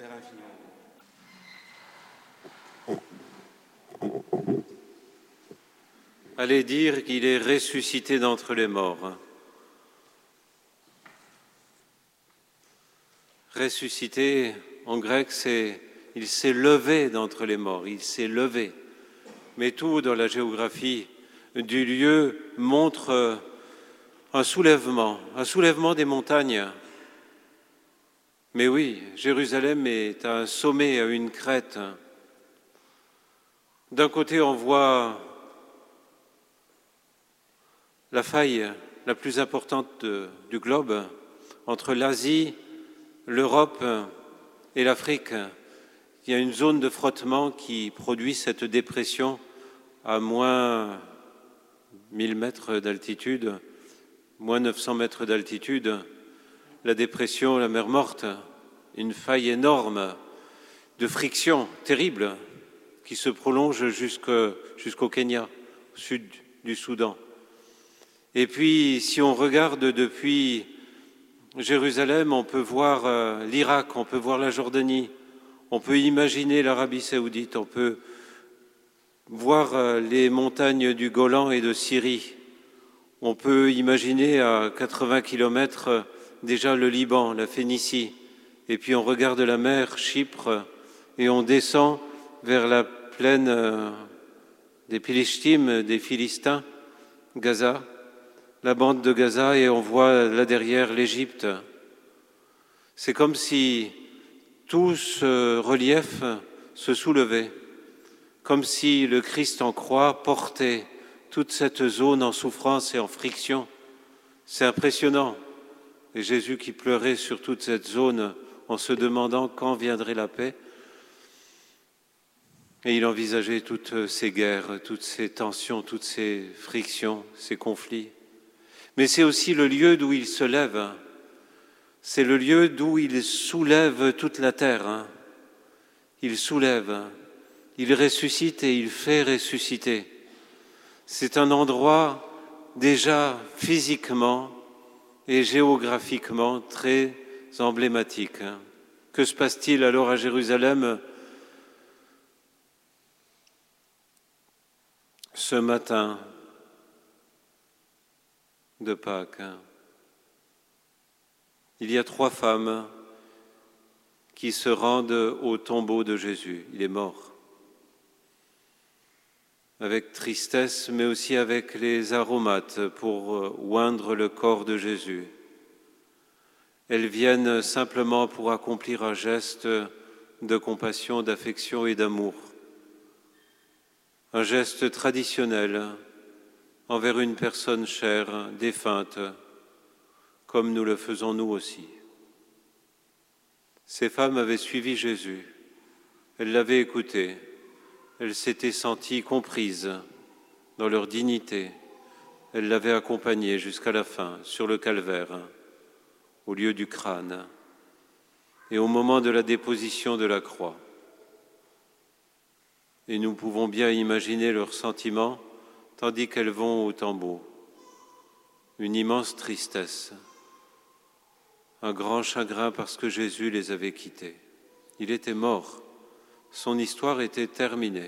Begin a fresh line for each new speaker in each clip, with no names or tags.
Père infiniment bon. Allez dire qu'il est ressuscité d'entre les morts. Ressuscité, en grec, c'est « il s'est levé d'entre les morts », il s'est levé. Mais tout dans la géographie du lieu montre un soulèvement des montagnes. Mais oui, Jérusalem est à un sommet, à une crête. D'un côté, on voit la faille la plus importante du globe entre l'Asie, l'Europe et l'Afrique. Il y a une zone de frottement qui produit cette dépression à moins 1000 mètres d'altitude, moins 900 mètres d'altitude. La dépression, la mer Morte, une faille énorme de friction terrible qui se prolonge jusqu'au Kenya, au sud du Soudan. Et puis, si on regarde depuis Jérusalem, on peut voir l'Irak, on peut voir la Jordanie, on peut imaginer l'Arabie saoudite, on peut voir les montagnes du Golan et de Syrie. On peut imaginer à 80 kilomètres déjà le Liban, la Phénicie. Et puis on regarde la mer, Chypre, et on descend vers la plaine des Philistines, des Philistins, Gaza, la bande de Gaza, et on voit là derrière l'Égypte. C'est comme si tout ce relief se soulevait, comme si le Christ en croix portait toute cette zone en souffrance et en friction. C'est impressionnant. Et Jésus qui pleurait sur toute cette zone en se demandant quand viendrait la paix. Et il envisageait toutes ces guerres, toutes ces tensions, toutes ces frictions, ces conflits. Mais c'est aussi le lieu d'où il se lève. C'est le lieu d'où il soulève toute la terre. Il soulève, il ressuscite et il fait ressusciter. C'est un endroit déjà physiquement et géographiquement très emblématique. Que se passe-t-il alors à Jérusalem ce matin de Pâques? Il y a 3 femmes qui se rendent au tombeau de Jésus. Il est mort. Avec tristesse, mais aussi avec les aromates pour oindre le corps de Jésus. Elles viennent simplement pour accomplir un geste de compassion, d'affection et d'amour. Un geste traditionnel envers une personne chère, défunte, comme nous le faisons nous aussi. Ces femmes avaient suivi Jésus, elles l'avaient écouté, elles s'étaient senties comprises dans leur dignité, elles l'avaient accompagné jusqu'à la fin, sur le calvaire, au lieu du crâne, et au moment de la déposition de la croix. Et nous pouvons bien imaginer leurs sentiments, tandis qu'elles vont au tombeau. Une immense tristesse, un grand chagrin parce que Jésus les avait quittées. Il était mort, son histoire était terminée.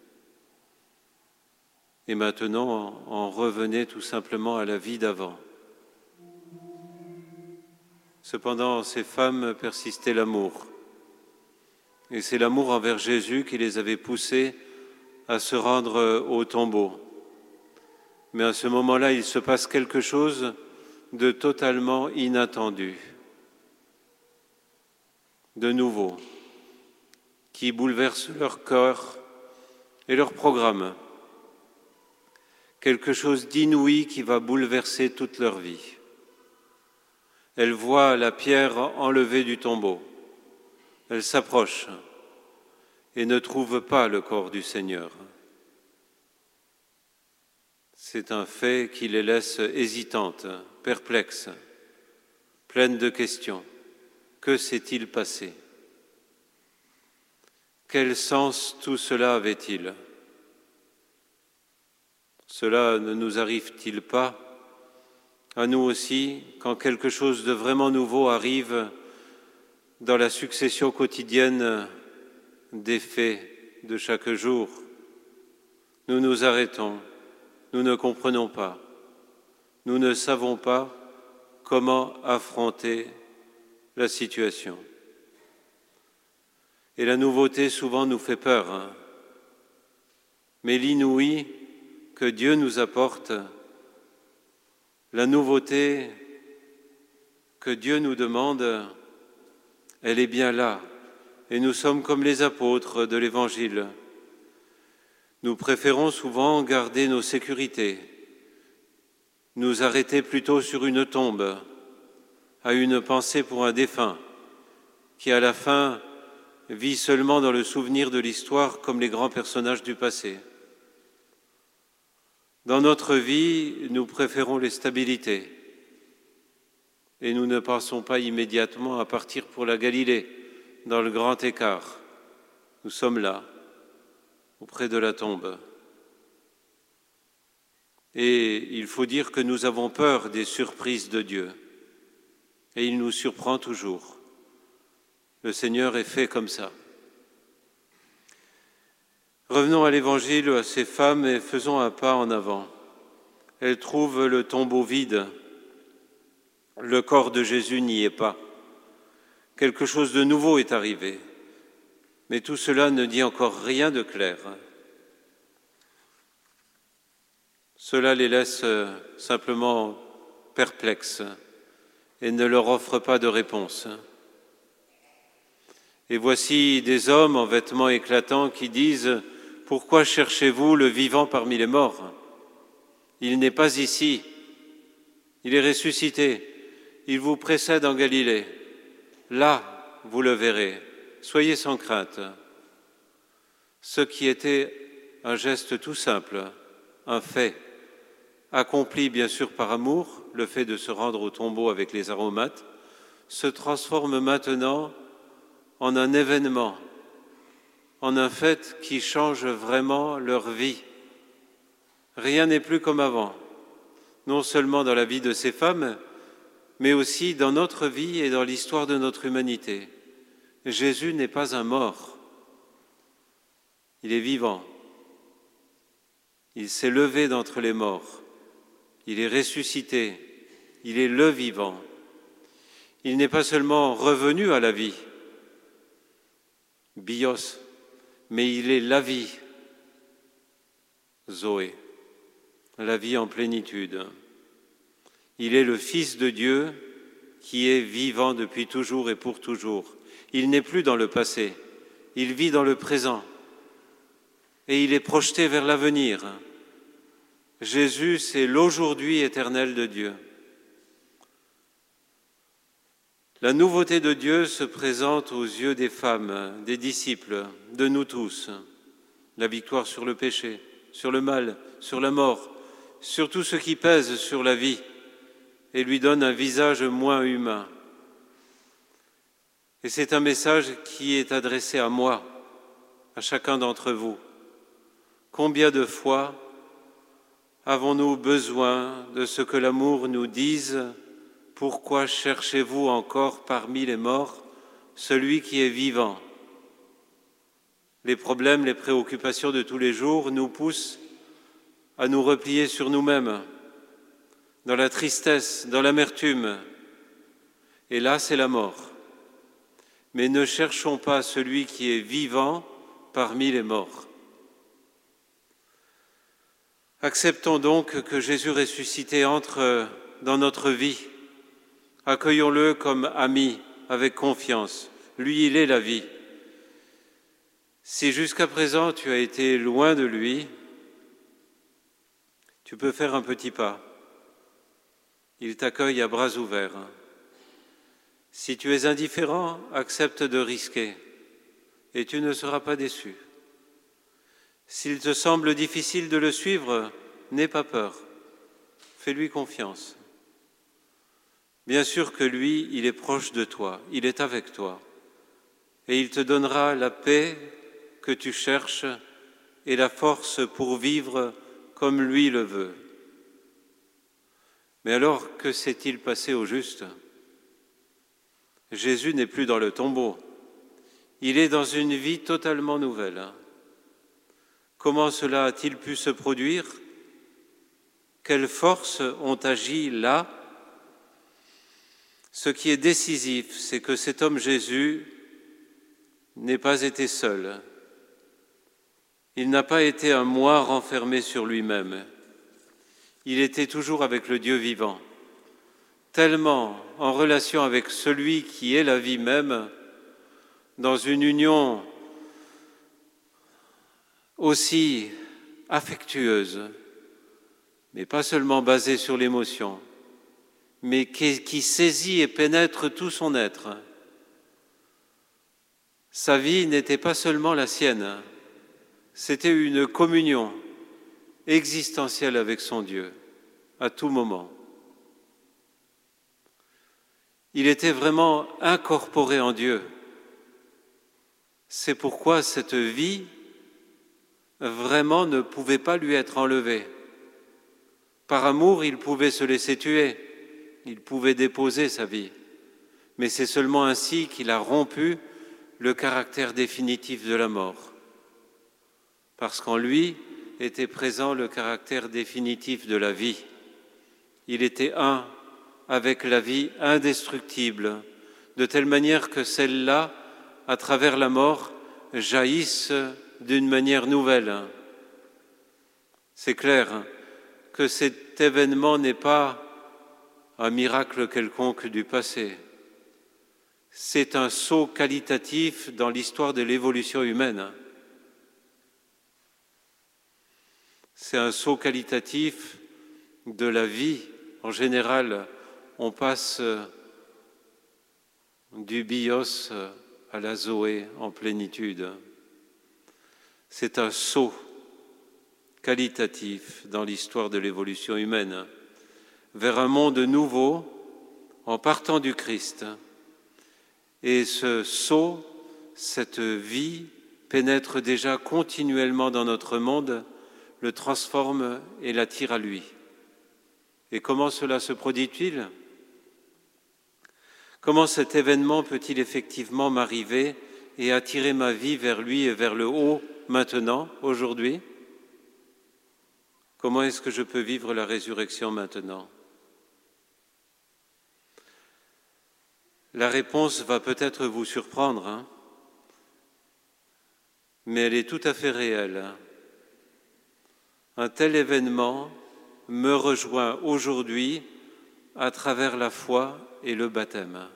Et maintenant, on revenait tout simplement à la vie d'avant. Cependant, ces femmes persistaient l'amour. Et c'est l'amour envers Jésus qui les avait poussées à se rendre au tombeau. Mais à ce moment-là, il se passe quelque chose de totalement inattendu, de nouveau, qui bouleverse leur cœur et leur programme. Quelque chose d'inouï qui va bouleverser toute leur vie. Elles voient la pierre enlevée du tombeau. Elles s'approchent et ne trouvent pas le corps du Seigneur. C'est un fait qui les laisse hésitantes, perplexes, pleines de questions. Que s'est-il passé? Quel sens tout cela avait-il? Cela ne nous arrive-t-il pas à nous aussi, quand quelque chose de vraiment nouveau arrive, dans la succession quotidienne des faits de chaque jour, nous nous arrêtons, nous ne comprenons pas, nous ne savons pas comment affronter la situation. Et la nouveauté souvent nous fait peur, mais l'inouï que Dieu nous apporte, la nouveauté que Dieu nous demande, elle est bien là. Et nous sommes comme les apôtres de l'Évangile. Nous préférons souvent garder nos sécurités, nous arrêter plutôt sur une tombe, à une pensée pour un défunt, qui à la fin vit seulement dans le souvenir de l'histoire comme les grands personnages du passé. Dans notre vie, nous préférons les stabilités et nous ne pensons pas immédiatement à partir pour la Galilée, dans le grand écart. Nous sommes là, auprès de la tombe. Et il faut dire que nous avons peur des surprises de Dieu. Et il nous surprend toujours. Le Seigneur est fait comme ça. Revenons à l'Évangile, à ces femmes, et faisons un pas en avant. Elles trouvent le tombeau vide. Le corps de Jésus n'y est pas. Quelque chose de nouveau est arrivé. Mais tout cela ne dit encore rien de clair. Cela les laisse simplement perplexes et ne leur offre pas de réponse. Et voici des hommes en vêtements éclatants qui disent « Pourquoi cherchez-vous le vivant parmi les morts ? Il n'est pas ici, il est ressuscité, il vous précède en Galilée. Là, vous le verrez, soyez sans crainte. » Ce qui était un geste tout simple, un fait, accompli bien sûr par amour, le fait de se rendre au tombeau avec les aromates, se transforme maintenant en un événement, en un fait qui change vraiment leur vie. Rien n'est plus comme avant, non seulement dans la vie de ces femmes, mais aussi dans notre vie et dans l'histoire de notre humanité. Jésus n'est pas un mort, il est vivant. Il s'est levé d'entre les morts, il est ressuscité, il est le vivant. Il n'est pas seulement revenu à la vie, bios, mais il est la vie, Zoé, la vie en plénitude. Il est le Fils de Dieu qui est vivant depuis toujours et pour toujours. Il n'est plus dans le passé, il vit dans le présent et il est projeté vers l'avenir. Jésus, c'est l'aujourd'hui éternel de Dieu. La nouveauté de Dieu se présente aux yeux des femmes, des disciples, de nous tous. La victoire sur le péché, sur le mal, sur la mort, sur tout ce qui pèse sur la vie et lui donne un visage moins humain. Et c'est un message qui est adressé à moi, à chacun d'entre vous. Combien de fois avons-nous besoin de ce que l'amour nous dise ? Pourquoi cherchez-vous encore parmi les morts celui qui est vivant ? Les problèmes, les préoccupations de tous les jours nous poussent à nous replier sur nous-mêmes, dans la tristesse, dans l'amertume. Et là, c'est la mort. Mais ne cherchons pas celui qui est vivant parmi les morts. Acceptons donc que Jésus ressuscité entre dans notre vie. Accueillons-le comme ami, avec confiance. Lui, il est la vie. Si jusqu'à présent tu as été loin de lui, tu peux faire un petit pas. Il t'accueille à bras ouverts. Si tu es indifférent, accepte de risquer et tu ne seras pas déçu. S'il te semble difficile de le suivre, n'aie pas peur. Fais-lui confiance. Bien sûr que lui, il est proche de toi, il est avec toi et il te donnera la paix que tu cherches et la force pour vivre comme lui le veut. Mais alors, que s'est-il passé au juste ? Jésus n'est plus dans le tombeau. Il est dans une vie totalement nouvelle. Comment cela a-t-il pu se produire? Quelles forces ont agi là? Ce qui est décisif, c'est que cet homme Jésus n'ait pas été seul. Il n'a pas été un moi renfermé sur lui-même. Il était toujours avec le Dieu vivant, tellement en relation avec celui qui est la vie même, dans une union aussi affectueuse, mais pas seulement basée sur l'émotion, mais qui saisit et pénètre tout son être. Sa vie n'était pas seulement la sienne, c'était une communion existentielle avec son Dieu, à tout moment. Il était vraiment incorporé en Dieu. C'est pourquoi cette vie vraiment ne pouvait pas lui être enlevée. Par amour, il pouvait se laisser tuer, il pouvait déposer sa vie, mais c'est seulement ainsi qu'il a rompu le caractère définitif de la mort, parce qu'en lui était présent le caractère définitif de la vie. Il était un avec la vie indestructible, de telle manière que celle-là, à travers la mort, jaillisse d'une manière nouvelle. C'est clair que cet événement n'est pas un miracle quelconque du passé. C'est un saut qualitatif dans l'histoire de l'évolution humaine. C'est un saut qualitatif de la vie. En général, on passe du bios à la zoé en plénitude. C'est un saut qualitatif dans l'histoire de l'évolution humaine vers un monde nouveau en partant du Christ. Et ce saut, cette vie, pénètre déjà continuellement dans notre monde, le transforme et l'attire à lui. Et comment cela se produit-il? Comment cet événement peut-il effectivement m'arriver et attirer ma vie vers lui et vers le haut maintenant, aujourd'hui? Comment est-ce que je peux vivre la résurrection maintenant? La réponse va peut-être vous surprendre, mais elle est tout à fait réelle. Un tel événement me rejoint aujourd'hui à travers la foi et le baptême.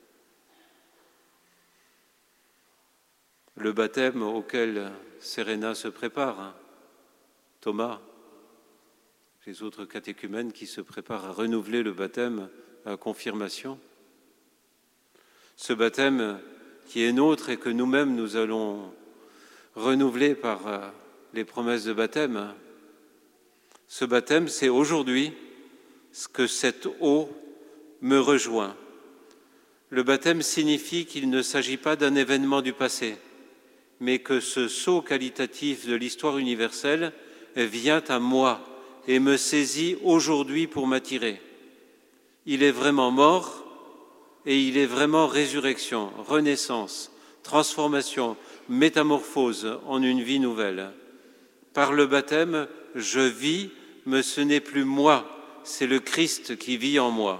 Le baptême auquel Serena se prépare, Thomas, les autres catéchumènes qui se préparent à renouveler le baptême à la confirmation. Ce baptême qui est nôtre et que nous-mêmes nous allons renouveler par les promesses de baptême. Ce baptême, c'est aujourd'hui ce que cette eau me rejoint. Le baptême signifie qu'il ne s'agit pas d'un événement du passé, mais que ce saut qualitatif de l'histoire universelle vient à moi et me saisit aujourd'hui pour m'attirer. Il est vraiment mort et il est vraiment résurrection, renaissance, transformation, métamorphose en une vie nouvelle. Par le baptême, je vis, mais ce n'est plus moi, c'est le Christ qui vit en moi.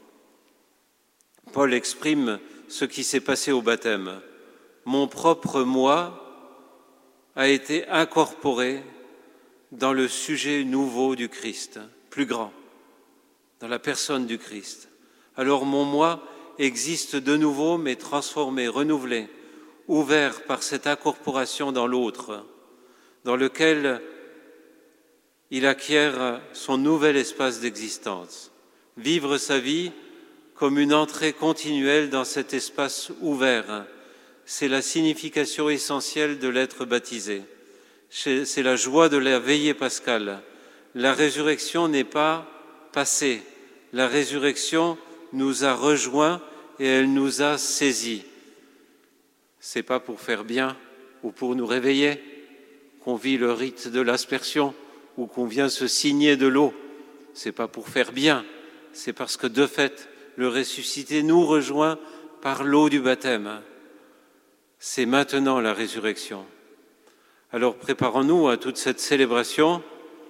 Paul exprime ce qui s'est passé au baptême. Mon propre moi a été incorporé dans le sujet nouveau du Christ, plus grand, dans la personne du Christ. Alors mon moi existe de nouveau, mais transformé, renouvelé, ouvert par cette incorporation dans l'autre, dans lequel il acquiert son nouvel espace d'existence. Vivre sa vie comme une entrée continuelle dans cet espace ouvert, c'est la signification essentielle de l'être baptisé. C'est la joie de la veillée pascale. La résurrection n'est pas passée. La résurrection nous a rejoints et elle nous a saisis. C'est pas pour faire bien ou pour nous réveiller qu'on vit le rite de l'aspersion ou qu'on vient se signer de l'eau. C'est pas pour faire bien, c'est parce que de fait, le ressuscité nous rejoint par l'eau du baptême. C'est maintenant la résurrection. Alors préparons-nous à toute cette célébration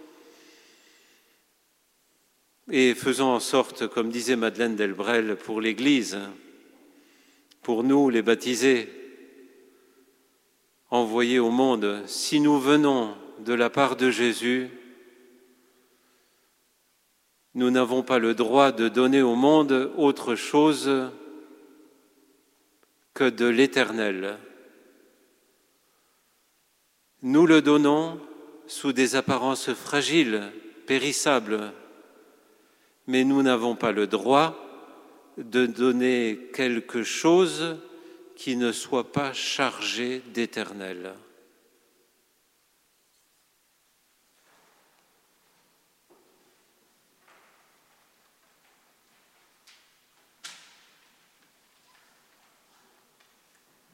et faisons en sorte, comme disait Madeleine Delbrel, pour l'Église, pour nous les baptisés, envoyés au monde, si nous venons de la part de Jésus, nous n'avons pas le droit de donner au monde autre chose que de l'éternel. Nous le donnons sous des apparences fragiles, périssables, mais nous n'avons pas le droit de donner quelque chose qui ne soit pas chargé d'éternel.